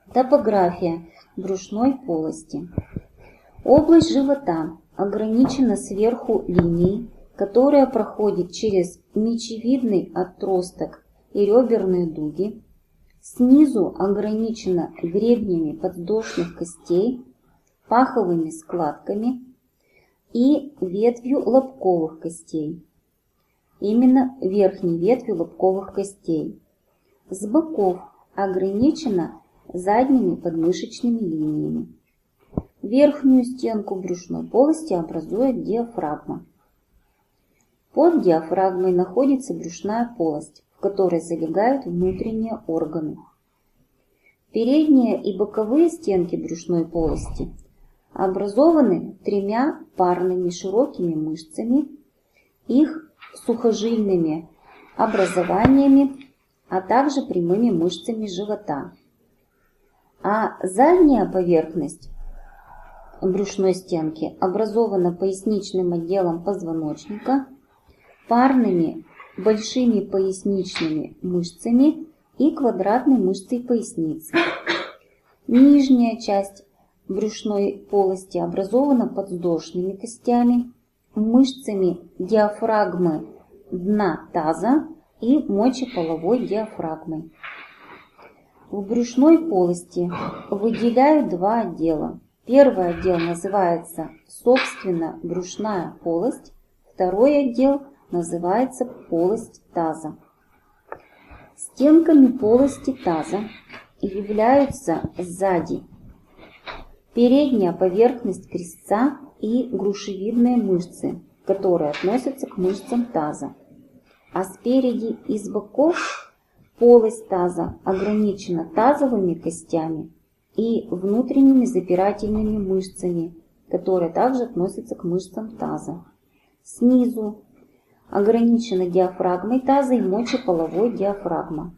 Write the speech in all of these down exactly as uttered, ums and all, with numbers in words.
Топография брюшной полости. Область живота ограничена сверху линией, которая проходит через мечевидный отросток и реберные дуги. Снизу ограничена гребнями подвздошных костей, паховыми складками и ветвью лобковых костей. Именно верхней ветвью лобковых костей. С боков ограничена задними подмышечными линиями. Верхнюю стенку брюшной полости образует диафрагма. Под диафрагмой находится брюшная полость, в которой залегают внутренние органы. Передние и боковые стенки брюшной полости образованы тремя парными широкими мышцами, их сухожильными образованиями, а также прямыми мышцами живота. А задняя поверхность брюшной стенки образована поясничным отделом позвоночника, парными большими поясничными мышцами и квадратной мышцей поясницы. Нижняя часть брюшной полости образована подвздошными костями, мышцами диафрагмы дна таза и мочеполовой диафрагмой. В брюшной полости выделяют два отдела. Первый отдел называется, собственно, брюшная полость, второй отдел называется полость таза. Стенками полости таза являются сзади передняя поверхность крестца и грушевидные мышцы, которые относятся к мышцам таза, а спереди и с боков полость таза ограничена тазовыми костями и внутренними запирательными мышцами, которые также относятся к мышцам таза. Снизу ограничена диафрагмой таза и мочеполовой диафрагма.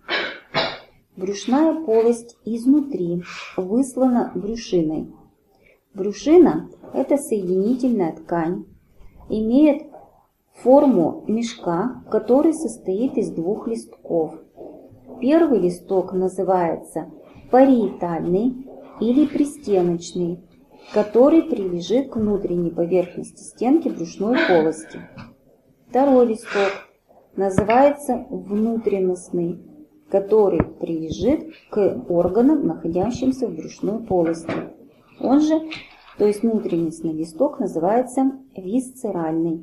Брюшная полость изнутри выслана брюшиной. Брюшина – это соединительная ткань, имеет форму мешка, который состоит из двух листков. Первый листок называется париетальный или пристеночный, который прилежит к внутренней поверхности стенки брюшной полости. Второй листок называется внутренностный, который прилежит к органам, находящимся в брюшной полости. Он же, то есть внутренностный листок, называется висцеральный.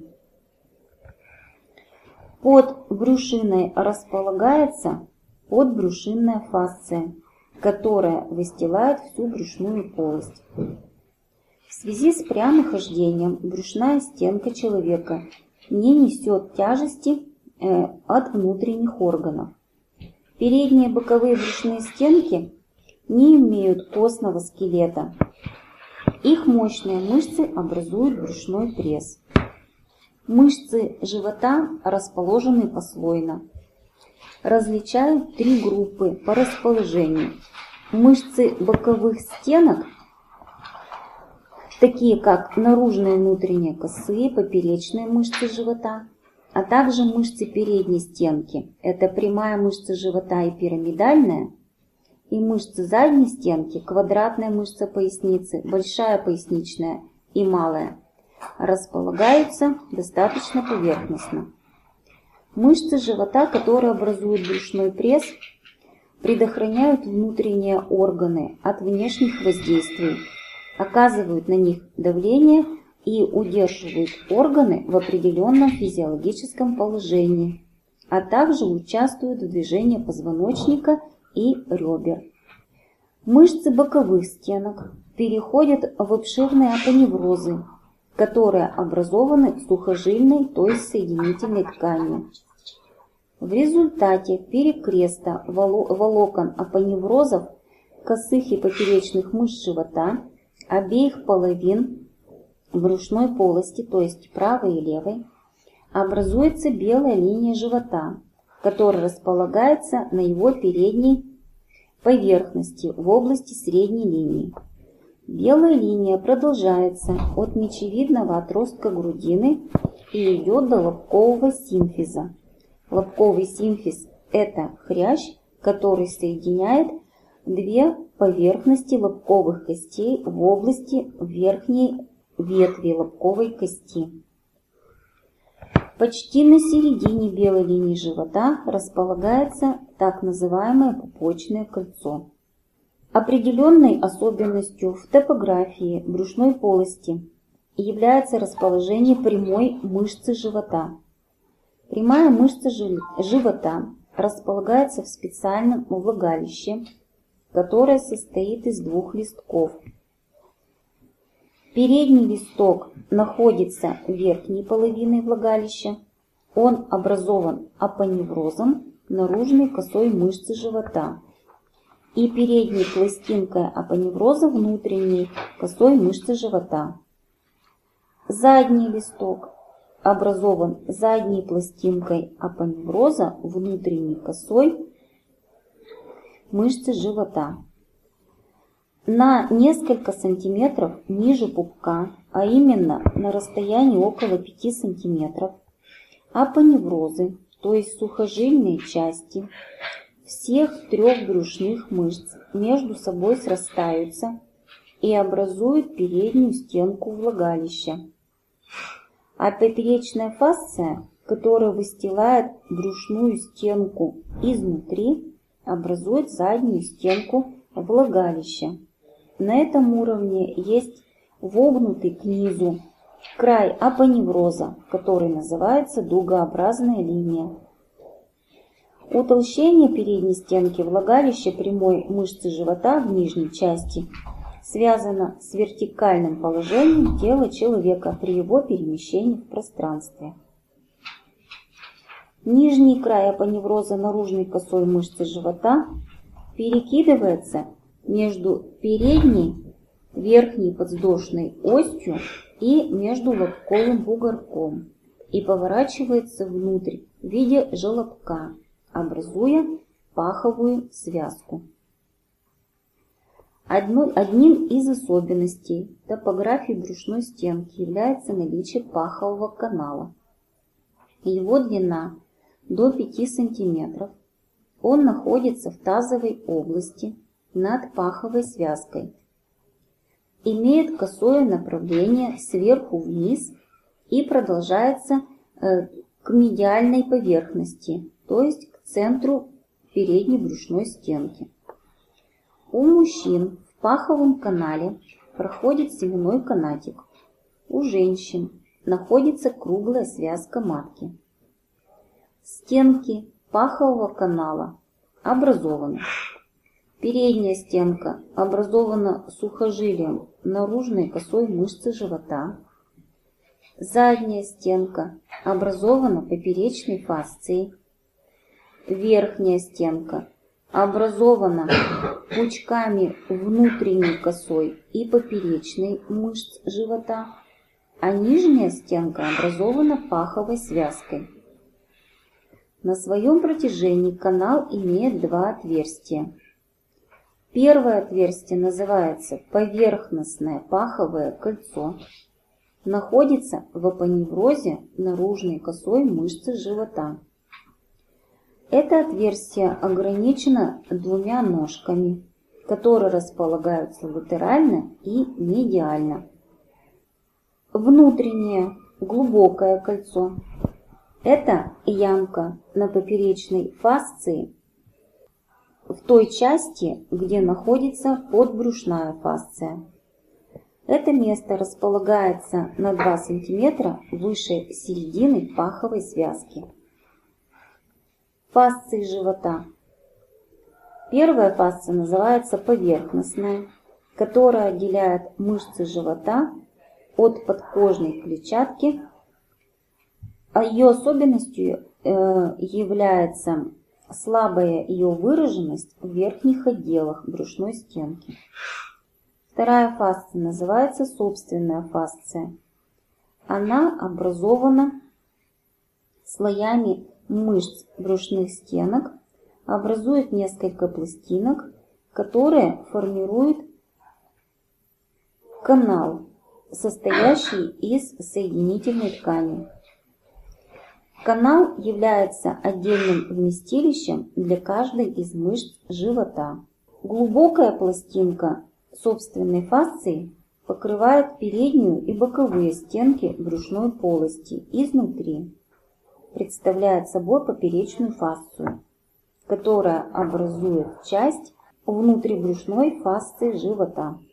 Под брюшиной располагается подбрюшинная фасция, которая выстилает всю брюшную полость. В связи с прямохождением брюшная стенка человека не несет тяжести э, от внутренних органов. Передние боковые брюшные стенки не имеют костного скелета. Их мощные мышцы образуют брюшной пресс. Мышцы живота расположены послойно. Различают три группы по расположению. Мышцы боковых стенок, такие как наружные и внутренние косые, поперечные мышцы живота, а также мышцы передней стенки. Это прямая мышца живота и пирамидальная. И мышцы задней стенки, квадратная мышца поясницы, большая поясничная и малая, располагаются достаточно поверхностно. Мышцы живота, которые образуют брюшной пресс, предохраняют внутренние органы от внешних воздействий, оказывают на них давление и удерживают органы в определенном физиологическом положении, а также участвуют в движении позвоночника и ребер. Мышцы боковых стенок переходят в обширные апоневрозы, которые образованы сухожильной, то есть соединительной тканью. В результате перекреста волокон апоневрозов косых и поперечных мышц живота обеих половин брюшной полости, то есть правой и левой, образуется белая линия живота, которая располагается на его передней поверхности в области средней линии. Белая линия продолжается от мечевидного отростка грудины и идет до лобкового симфиза. Лобковый симфиз – это хрящ, который соединяет две поверхности лобковых костей в области верхней ветви лобковой кости. Почти на середине белой линии живота располагается так называемое пупочное кольцо. Определенной особенностью в топографии брюшной полости является расположение прямой мышцы живота. Прямая мышца живота располагается в специальном влагалище, которое состоит из двух листков. Передний листок находится верхней половиной влагалища. Он образован апоневрозом наружной косой мышцы живота и передней пластинкой апоневроза внутренней косой мышцы живота. Задний листок образован задней пластинкой апоневроза внутренней косой мышцы живота. На несколько сантиметров ниже пупка, а именно на расстоянии около пяти сантиметров, апоневрозы, то есть сухожильные части всех трех брюшных мышц между собой срастаются и образуют переднюю стенку влагалища. А поперечная фасция, которая выстилает брюшную стенку изнутри, образует заднюю стенку влагалища. На этом уровне есть вогнутый к низу край апоневроза, который называется дугообразная линия. Утолщение передней стенки влагалища прямой мышцы живота в нижней части связано с вертикальным положением тела человека при его перемещении в пространстве. Нижний край апоневроза наружной косой мышцы живота перекидывается между передней верхней подвздошной остью и между лобковым бугорком и поворачивается внутрь в виде желобка, образуя паховую связку. Одной, одним из особенностей топографии брюшной стенки является наличие пахового канала. Его длина до пяти сантиметров. Он находится в тазовой области над паховой связкой. Имеет косое направление сверху вниз и продолжается э, к медиальной поверхности, то есть к центру передней брюшной стенки. У мужчин в паховом канале проходит семенной канатик. У женщин находится круглая связка матки. Стенки пахового канала образованы. Передняя стенка образована сухожилием наружной косой мышцы живота. Задняя стенка образована поперечной фасцией. Верхняя стенка образована пучками внутренней косой и поперечной мышц живота, а нижняя стенка образована паховой связкой. На своем протяжении канал имеет два отверстия. Первое отверстие называется поверхностное паховое кольцо, находится в апоневрозе наружной косой мышцы живота. Это отверстие ограничено двумя ножками, которые располагаются латерально и медиально. Внутреннее глубокое кольцо – это ямка на поперечной фасции в той части, где находится подбрюшная фасция. Это место располагается на два сантиметра выше середины паховой связки. Фасции живота. Первая фасция называется поверхностная, которая отделяет мышцы живота от подкожной клетчатки. А ее особенностью является слабая ее выраженность в верхних отделах брюшной стенки. Вторая фасция называется собственная фасция. Она образована слоями мышц брюшных стенок, образует несколько пластинок, которые формируют канал, состоящий из соединительной ткани. Канал является отдельным вместилищем для каждой из мышц живота. Глубокая пластинка собственной фасции покрывает переднюю и боковые стенки брюшной полости изнутри. Представляет собой поперечную фасцию, которая образует часть внутрибрюшной фасции живота.